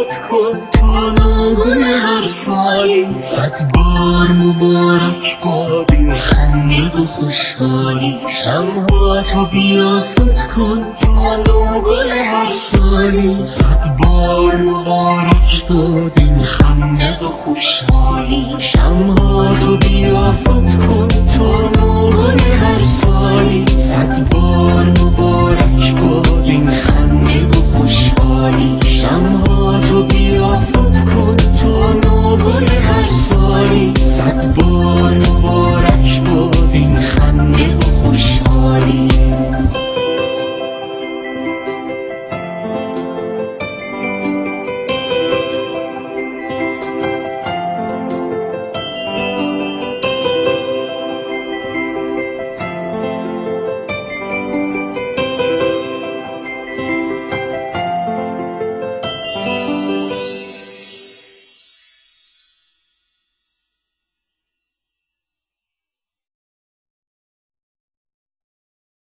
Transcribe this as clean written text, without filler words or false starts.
کن تا نوگل هر سالی. 100 بار مبارک باد این خنده و خوشحالی. شمعاتو بیا فوت کن تا نوگل هر سالی. 100 بار مبارک باد این خنده و خوشحالی. شمعاتو بیا فوت کن تا نوگل هر سالی.